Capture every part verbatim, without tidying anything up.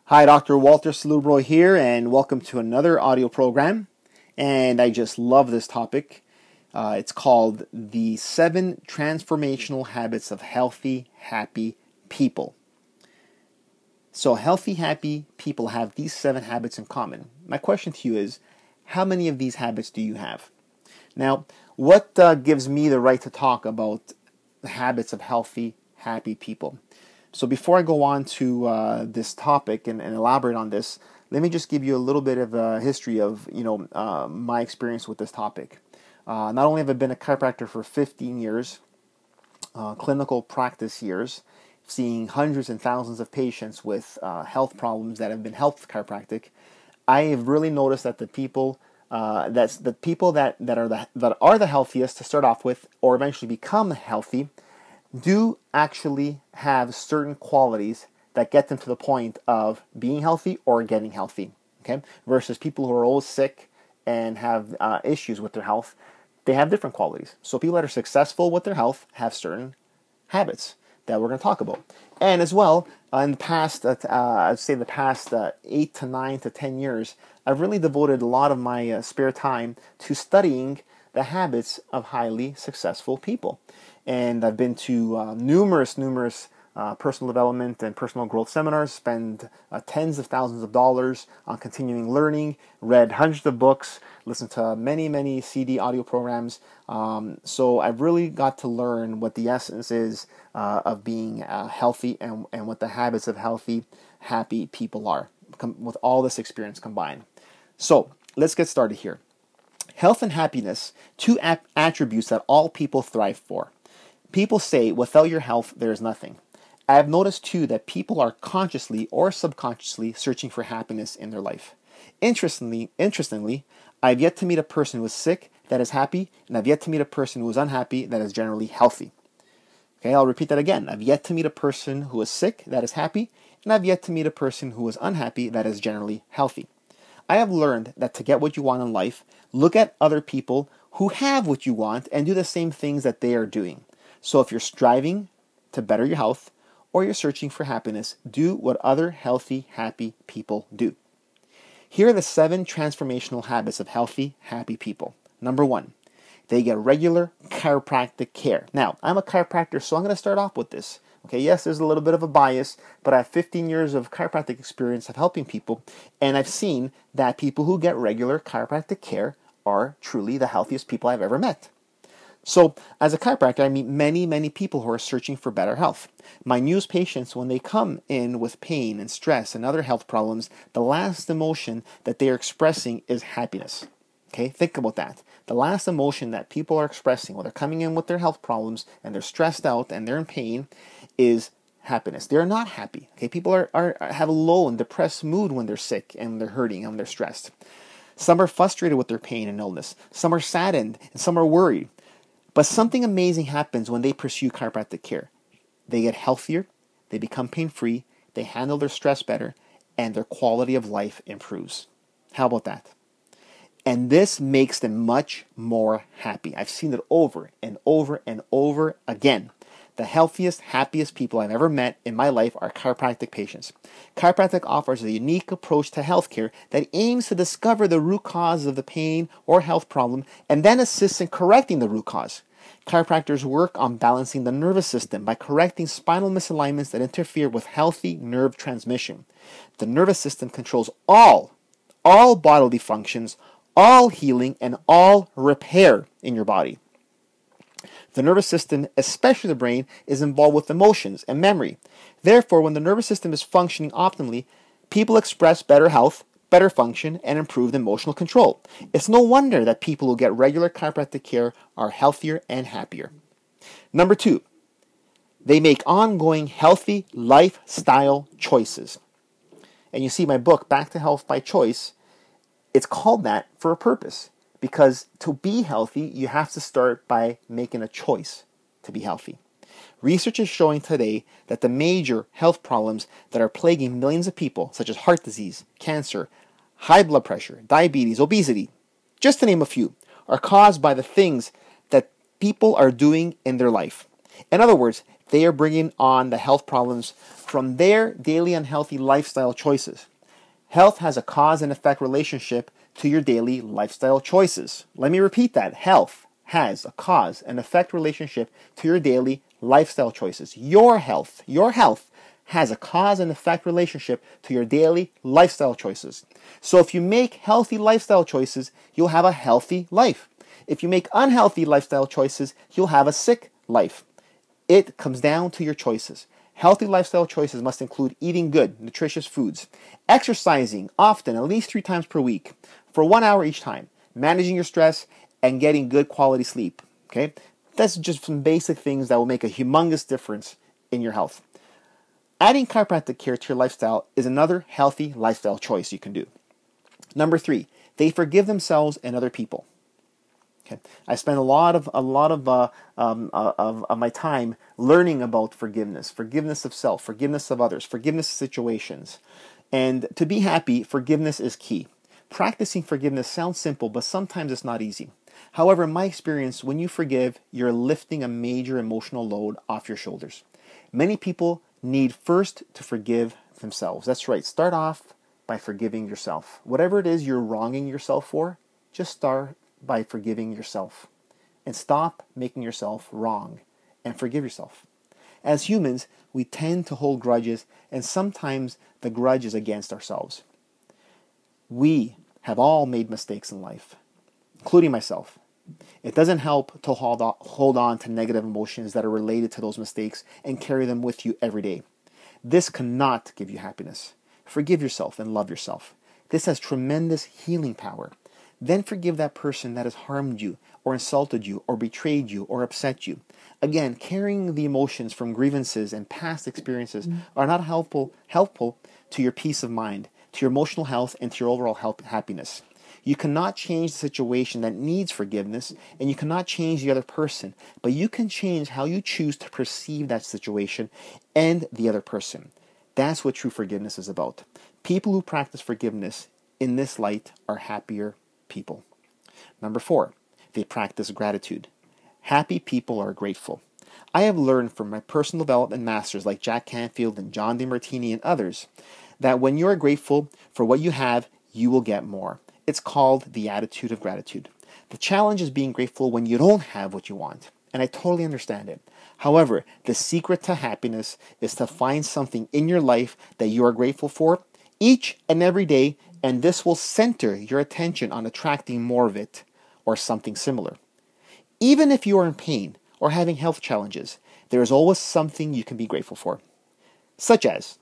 Hi, Doctor Walter Salubro here, and welcome to another audio program. And I just love this topic. Uh, it's called The Seven Transformational Habits of Healthy, Happy People. So healthy, happy people have these seven habits in common. My question to you is, how many of these habits do you have? Now, what uh, gives me the right to talk about the habits of healthy, happy people? So before I go on to uh, this topic and, and elaborate on this, let me just give you a little bit of a history of you know uh, my experience with this topic. Uh, not only have I been a chiropractor for fifteen years, uh, clinical practice years, seeing hundreds and thousands of patients with uh, health problems that have been helped with chiropractic, I have really noticed that the people uh, that's the people that, that are the that are the healthiest to start off with, or eventually become healthy, do actually have certain qualities that get them to the point of being healthy or getting healthy, okay? Versus people who are always sick and have uh, issues with their health, they have different qualities. So people that are successful with their health have certain habits that we're going to talk about. And as well, uh, in the past, uh, I'd say the past uh, eight to nine to ten years, I've really devoted a lot of my uh, spare time to studying the habits of highly successful people. And I've been to uh, numerous, numerous uh, personal development and personal growth seminars, spend uh, tens of thousands of dollars on continuing learning, read hundreds of books, listened to many, many C D audio programs. Um, so I've really got to learn what the essence is uh, of being uh, healthy and, and what the habits of healthy, happy people are, com- with all this experience combined. So let's get started here. Health and happiness, two ap- attributes that all people thrive for. People say, without your health, there is nothing. I have noticed, too, that people are consciously or subconsciously searching for happiness in their life. Interestingly, interestingly, I have yet to meet a person who is sick that is happy, and I have yet to meet a person who is unhappy that is generally healthy. Okay, I'll repeat that again. I've yet to meet a person who is sick that is happy, and I've yet to meet a person who is unhappy that is generally healthy. I have learned that to get what you want in life, look at other people who have what you want and do the same things that they are doing. So if you're striving to better your health or you're searching for happiness, do what other healthy, happy people do. Here are the seven transformational habits of healthy, happy people. Number one, they get regular chiropractic care. Now, I'm a chiropractor, so I'm going to start off with this. Okay, yes, there's a little bit of a bias, but I have fifteen years of chiropractic experience of helping people, and I've seen that people who get regular chiropractic care are truly the healthiest people I've ever met. So, as a chiropractor, I meet many, many people who are searching for better health. My newest patients, when they come in with pain and stress and other health problems, the last emotion that they are expressing is happiness. Okay, think about that. The last emotion that people are expressing when they're coming in with their health problems and they're stressed out and they're in pain is happiness. They're not happy. Okay, people are, are have a low and depressed mood when they're sick and they're hurting and they're stressed. Some are frustrated with their pain and illness. Some are saddened and some are worried. But something amazing happens when they pursue chiropractic care. They get healthier, they become pain-free, they handle their stress better, and their quality of life improves. How about that? And this makes them much more happy. I've seen it over and over and over again. The healthiest, happiest people I've ever met in my life are chiropractic patients. Chiropractic offers a unique approach to healthcare that aims to discover the root cause of the pain or health problem and then assists in correcting the root cause. Chiropractors work on balancing the nervous system by correcting spinal misalignments that interfere with healthy nerve transmission. The nervous system controls all, all bodily functions, all healing, and all repair in your body. The nervous system, especially the brain, is involved with emotions and memory. Therefore, when the nervous system is functioning optimally, people express better health, better function, and improved emotional control. It's no wonder that people who get regular chiropractic care are healthier and happier. Number two, they make ongoing healthy lifestyle choices. And you see my book, Back to Health by Choice, it's called that for a purpose. Because to be healthy, you have to start by making a choice to be healthy. Research is showing today that the major health problems that are plaguing millions of people, such as heart disease, cancer, high blood pressure, diabetes, obesity, just to name a few, are caused by the things that people are doing in their life. In other words, they are bringing on the health problems from their daily unhealthy lifestyle choices. Health has a cause and effect relationship to your daily lifestyle choices. Let me repeat that. Health has a cause and effect relationship to your daily lifestyle choices. Your health, your health has a cause and effect relationship to your daily lifestyle choices. So if you make healthy lifestyle choices, you'll have a healthy life. If you make unhealthy lifestyle choices, you'll have a sick life. It comes down to your choices. Healthy lifestyle choices must include eating good, nutritious foods, exercising often, at least three times per week, for one hour each time, managing your stress, and getting good quality sleep. Okay? That's just some basic things that will make a humongous difference in your health. Adding chiropractic care to your lifestyle is another healthy lifestyle choice you can do. Number three, they forgive themselves and other people. Okay. I spend a lot of a lot of, uh, um, uh, of of my time learning about forgiveness, forgiveness of self, forgiveness of others, forgiveness of situations. And to be happy, forgiveness is key. Practicing forgiveness sounds simple, but sometimes it's not easy. However, in my experience, when you forgive, you're lifting a major emotional load off your shoulders. Many people need first to forgive themselves. That's right. Start off by forgiving yourself. Whatever it is you're wronging yourself for, just start by forgiving yourself. And stop making yourself wrong and forgive yourself. As humans, we tend to hold grudges, and sometimes the grudge is against ourselves. We have all made mistakes in life, including myself. It doesn't help to hold on, hold on to negative emotions that are related to those mistakes and carry them with you every day. This cannot give you happiness. Forgive yourself and love yourself. This has tremendous healing power. Then forgive that person that has harmed you or insulted you or betrayed you or upset you. Again, carrying the emotions from grievances and past experiences mm-hmm. are not helpful, helpful to your peace of mind, to your emotional health, and to your overall health, happiness. You cannot change the situation that needs forgiveness, and you cannot change the other person, but you can change how you choose to perceive that situation and the other person. That's what true forgiveness is about. People who practice forgiveness in this light are happier people. Number four, they practice gratitude. Happy people are grateful. I have learned from my personal development masters like Jack Canfield and John DeMartini and others that when you are grateful for what you have, you will get more. It's called the attitude of gratitude. The challenge is being grateful when you don't have what you want, and I totally understand it. However, the secret to happiness is to find something in your life that you are grateful for each and every day, and this will center your attention on attracting more of it or something similar. Even if you are in pain or having health challenges, there is always something you can be grateful for. Such as,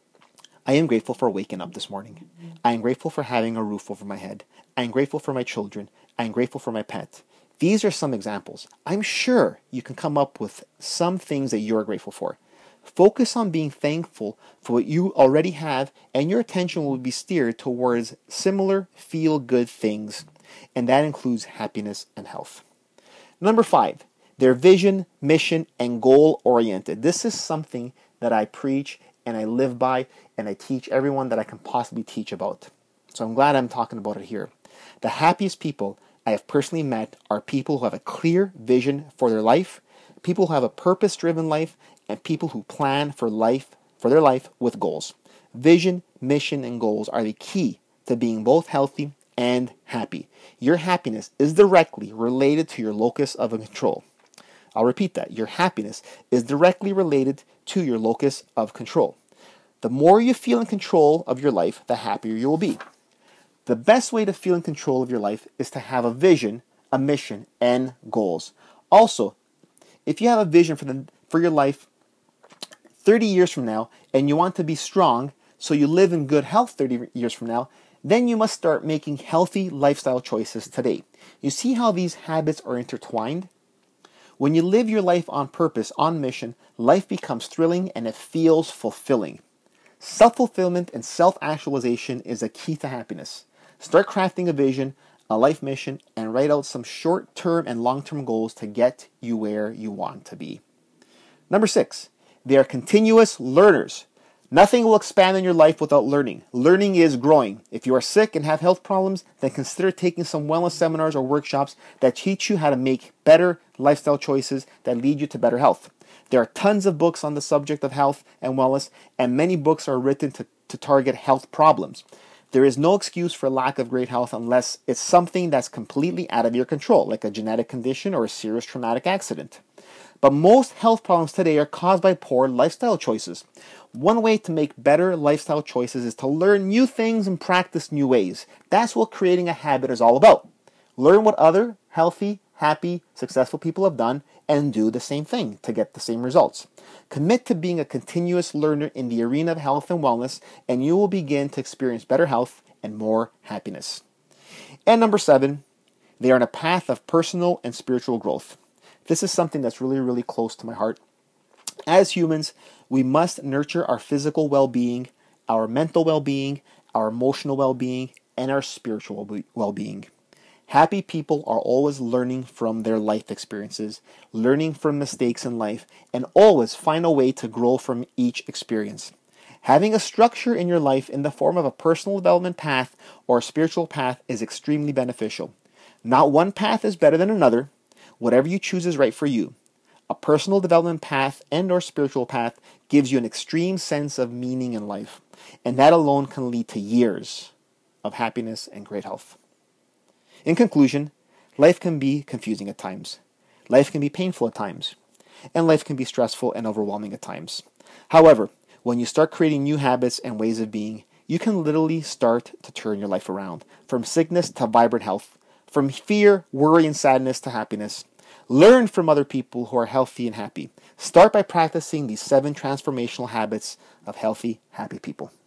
I am grateful for waking up this morning. I am grateful for having a roof over my head. I am grateful for my children. I am grateful for my pet. These are some examples. I'm sure you can come up with some things that you are grateful for. Focus on being thankful for what you already have, and your attention will be steered towards similar feel-good things, and that includes happiness and health. Number five, they're vision, mission, and goal-oriented. This is something that I preach and I live by, and I teach everyone that I can possibly teach about. So I'm glad I'm talking about it here. The happiest people I have personally met are people who have a clear vision for their life, people who have a purpose-driven life, and people who plan for life, for their life with goals. Vision, mission, and goals are the key to being both healthy and happy. Your happiness is directly related to your locus of control. I'll repeat that. Your happiness is directly related to your locus of control. The more you feel in control of your life, the happier you will be. The best way to feel in control of your life is to have a vision, a mission, and goals. Also, if you have a vision for the for your life thirty years from now, and you want to be strong, so you live in good health thirty years from now, then you must start making healthy lifestyle choices today. You see how these habits are intertwined? When you live your life on purpose, on mission, life becomes thrilling and it feels fulfilling. Self-fulfillment and self-actualization is a key to happiness. Start crafting a vision, a life mission, and write out some short-term and long-term goals to get you where you want to be. Number six, they are continuous learners. Nothing will expand in your life without learning. Learning is growing. If you are sick and have health problems, then consider taking some wellness seminars or workshops that teach you how to make better lifestyle choices that lead you to better health. There are tons of books on the subject of health and wellness, and many books are written to, to target health problems. There is no excuse for lack of great health unless it's something that's completely out of your control, like a genetic condition or a serious traumatic accident. But most health problems today are caused by poor lifestyle choices. One way to make better lifestyle choices is to learn new things and practice new ways. That's what creating a habit is all about. Learn what other healthy, happy, successful people have done and do the same thing to get the same results. Commit to being a continuous learner in the arena of health and wellness, and you will begin to experience better health and more happiness. And number seven, they are on a path of personal and spiritual growth. This is something that's really, really close to my heart. As humans, we must nurture our physical well-being, our mental well-being, our emotional well-being, and our spiritual well-being. Happy people are always learning from their life experiences, learning from mistakes in life, and always find a way to grow from each experience. Having a structure in your life in the form of a personal development path or a spiritual path is extremely beneficial. Not one path is better than another. Whatever you choose is right for you. A personal development path and or spiritual path gives you an extreme sense of meaning in life, and that alone can lead to years of happiness and great health. In conclusion, life can be confusing at times. Life can be painful at times. And life can be stressful and overwhelming at times. However, when you start creating new habits and ways of being, you can literally start to turn your life around. From sickness to vibrant health. From fear, worry, and sadness to happiness. Learn from other people who are healthy and happy. Start by practicing these seven transformational habits of healthy, happy people.